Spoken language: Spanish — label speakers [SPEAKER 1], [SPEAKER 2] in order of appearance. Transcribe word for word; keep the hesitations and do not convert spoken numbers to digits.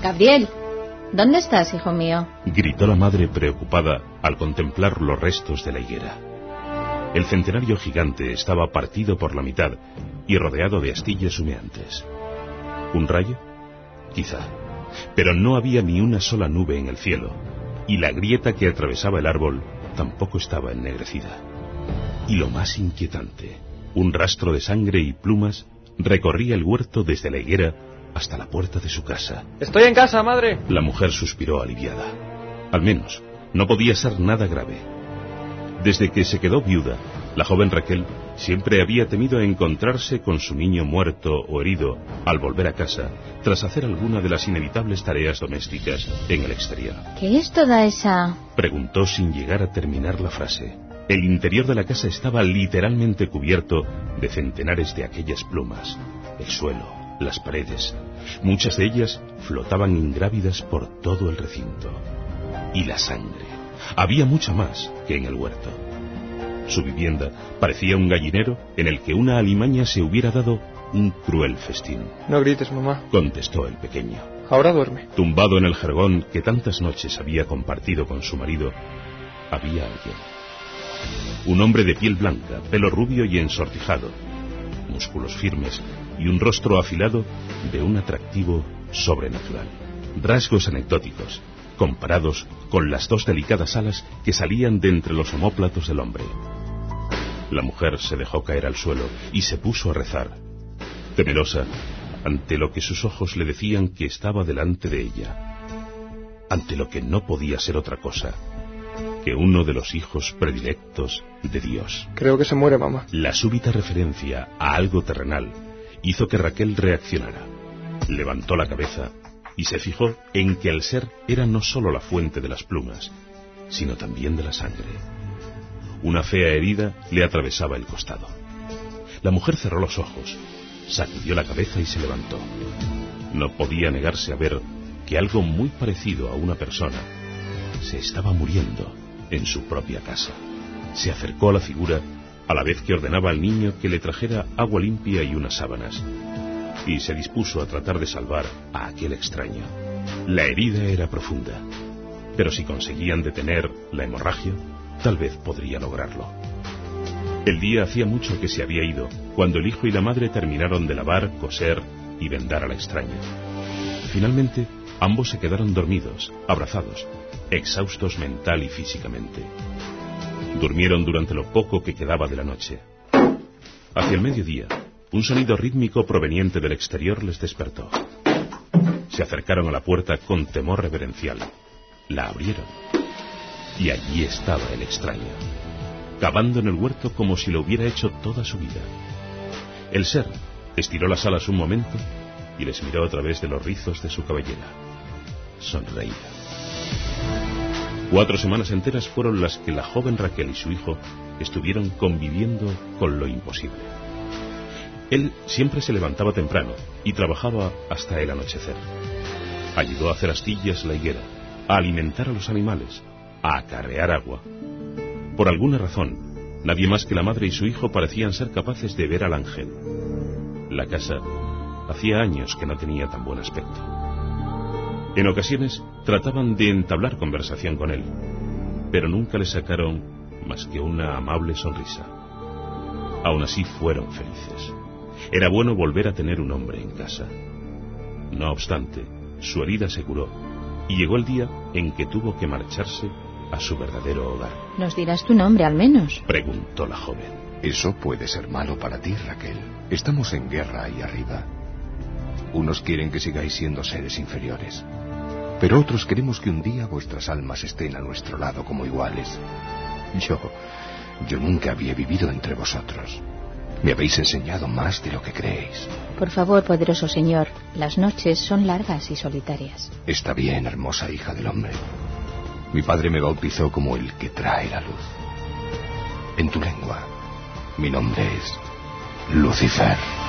[SPEAKER 1] Gabriel, ¿dónde estás, hijo mío?
[SPEAKER 2] Gritó la madre preocupada al contemplar los restos de la higuera. El centenario gigante estaba partido por la mitad y rodeado de astillas humeantes. ¿Un rayo? Quizá. Pero no había ni una sola nube en el cielo, y la grieta que atravesaba el árbol tampoco estaba ennegrecida. Y lo más inquietante, un rastro de sangre y plumas recorría el huerto desde la higuera hasta la puerta de su casa.
[SPEAKER 3] ¡Estoy en casa, madre!
[SPEAKER 2] La mujer suspiró aliviada. Al menos, no podía ser nada grave. Desde que se quedó viuda, la joven Raquel siempre había temido encontrarse con su niño muerto o herido al volver a casa, tras hacer alguna de las inevitables tareas domésticas en el exterior.
[SPEAKER 1] ¿Qué es toda esa...?
[SPEAKER 2] Preguntó sin llegar a terminar la frase. El interior de la casa estaba literalmente cubierto de centenares de aquellas plumas. El suelo, las paredes, muchas de ellas flotaban ingrávidas por todo el recinto. Y la sangre. Había mucha más que en el huerto. Su vivienda parecía un gallinero en el que una alimaña se hubiera dado un cruel festín.
[SPEAKER 3] No grites, mamá,
[SPEAKER 2] contestó el pequeño.
[SPEAKER 3] Ahora duerme.
[SPEAKER 2] Tumbado en el jergón que tantas noches había compartido con su marido, había alguien. Un hombre de piel blanca, pelo rubio y ensortijado, músculos firmes y un rostro afilado de un atractivo sobrenatural. Rasgos anecdóticos, comparados con las dos delicadas alas que salían de entre los omóplatos del hombre. La mujer se dejó caer al suelo y se puso a rezar, temerosa ante lo que sus ojos le decían que estaba delante de ella, ante lo que no podía ser otra cosa que uno de los hijos predilectos de Dios.
[SPEAKER 3] Creo que se muere, mamá.
[SPEAKER 2] La súbita referencia a algo terrenal hizo que Raquel reaccionara. Levantó la cabeza y se fijó en que el ser era no solo la fuente de las plumas, sino también de la sangre. Una fea herida le atravesaba el costado. La mujer cerró los ojos, sacudió la cabeza y se levantó. No podía negarse a ver que algo muy parecido a una persona se estaba muriendo en su propia casa. Se acercó a la figura a la vez que ordenaba al niño que le trajera agua limpia y unas sábanas, y se dispuso a tratar de salvar a aquel extraño. La herida era profunda, pero si conseguían detener la hemorragia, tal vez podría lograrlo. El día hacía mucho que se había ido, cuando el hijo y la madre terminaron de lavar, coser y vendar a la extraña. Finalmente, ambos se quedaron dormidos, abrazados, exhaustos mental y físicamente. Durmieron durante lo poco que quedaba de la noche. Hacia el mediodía, un sonido rítmico proveniente del exterior les despertó. Se acercaron a la puerta con temor reverencial. La abrieron. Y allí estaba el extraño, cavando en el huerto como si lo hubiera hecho toda su vida. El ser estiró las alas un momento y les miró a través de los rizos de su cabellera, sonreída. Cuatro semanas enteras fueron las que la joven Raquel y su hijo estuvieron conviviendo con lo imposible. Él siempre se levantaba temprano y trabajaba hasta el anochecer. Ayudó a hacer astillas la higuera, a alimentar a los animales, a acarrear agua. Por alguna razón, nadie más que la madre y su hijo parecían ser capaces de ver al ángel. La casa hacía años que no tenía tan buen aspecto. En ocasiones trataban de entablar conversación con él, pero nunca le sacaron más que una amable sonrisa. Aún así fueron felices. Era bueno volver a tener un hombre en casa. No obstante, su herida se curó y llegó el día en que tuvo que marcharse a su verdadero hogar.
[SPEAKER 1] ¿Nos dirás tu nombre al menos?,
[SPEAKER 2] preguntó la joven.
[SPEAKER 4] Eso puede ser malo para ti, Raquel. Estamos en guerra ahí arriba. Unos quieren que sigáis siendo seres inferiores, pero otros queremos que un día vuestras almas estén a nuestro lado como iguales. Yo, yo nunca había vivido entre vosotros. Me habéis enseñado más de lo que creéis.
[SPEAKER 1] Por favor, poderoso señor, las noches son largas y solitarias.
[SPEAKER 4] Está bien, hermosa hija del hombre. Mi padre me bautizó como el que trae la luz. En tu lengua, mi nombre es Lucifer.